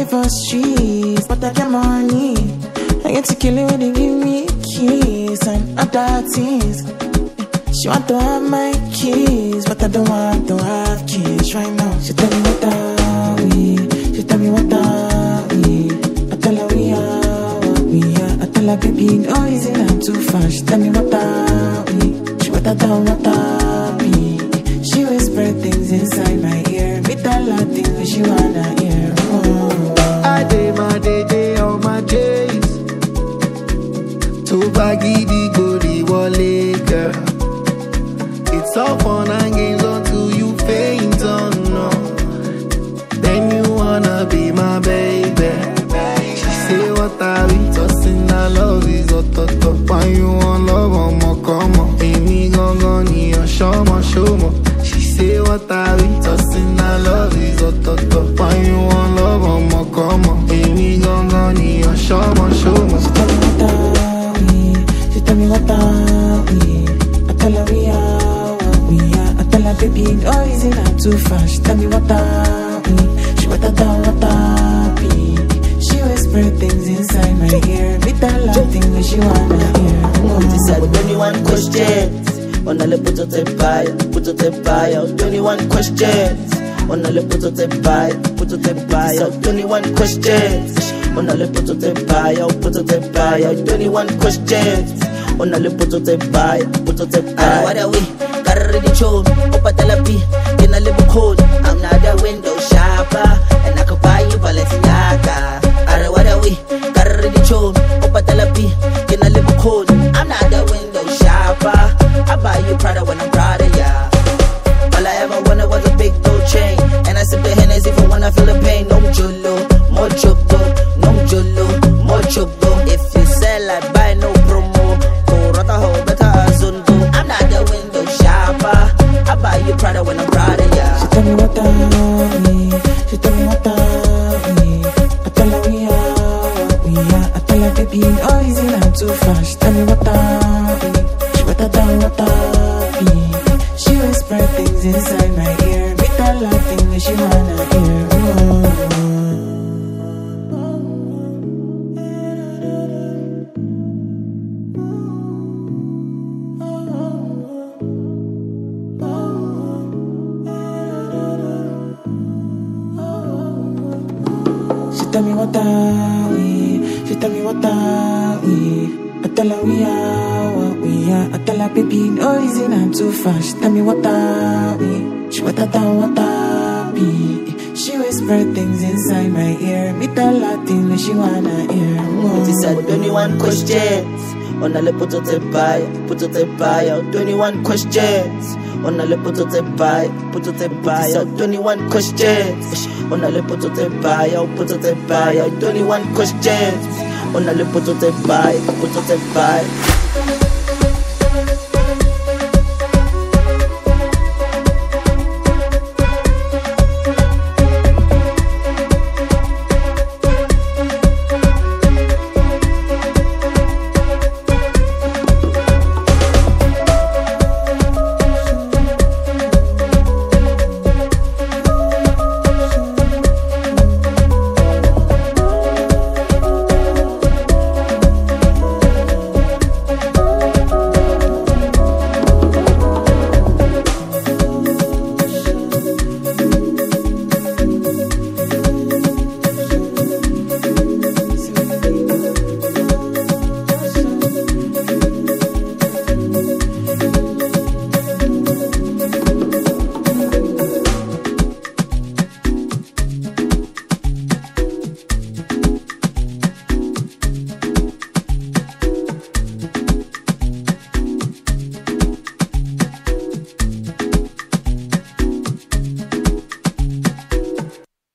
for streets, but I get money. I get to kill it when they give me keys and other things. She want to have my keys, but I don't want to have kids right now. She tell me what are we? She tell me what are we? I tell her we are what we are. I tell her baby, no easy, not too fast. She tell me what are we? She what I don't what are we? She whisper things inside my ear. Me tell her things she wanna hear. I day my day on my days. To baggy the goody wallet, girl. It's all fun and games until you faint, oh no. Then you wanna be my baby. She say what are we tossing? I love is a toto. Why you want love, I'ma come on. Amy gon' need a show me. She say what are we tossing? I love is a toto. Why you want love, I'ma come on. Amy gon' need a show me. She tell me what are we? I tell her we are what we are. I tell her baby, no easy, not too fast. She tell me what are we? She what I don't what are we? She whisper things inside my ear. Me tell her things she wanna hear. She said 21 questions. On a le put it by 21 questions. On a le put it by 21 questions. On a le put it by 21 questions. On a le put it by what are we? Carry the chone, up at the P, in a little code. I'm not a window shopper, and I could buy you Balenciaga. Are what are we? Carry the chone, up at the P, in a little code. I'm not a window shopper. I buy you Prada when I'm proud of ya. All I ever wanted was a big gold chain, and I sip the Hennessy for when I feel the pain. No jolo, more choco, no jolo, more choco. If you sell, I buy no promo. Go rata ho, better azundo. I'm not the window shopper. I buy you Prada when I'm proud of ya. She tell me what are we? She tell me what are we? I tell her we are what we are. I tell her baby, no easy, not too fast. She tell me what are we? She what I don't what are we? She whisper things inside my ear. Me tell her things she wanna hear. She tell me what are we? She tell me what are we? I tell her we are what we are. I tell her baby, no easy, not too fast. She tell me what are we? She what I don't what are we? She whisper things inside my ear. Me tell her things she wanna hear. She said 21 questions. On a le put it by 21 questions. On a le put it by 21 questions. On a le put it by 21 questions. On a le put it by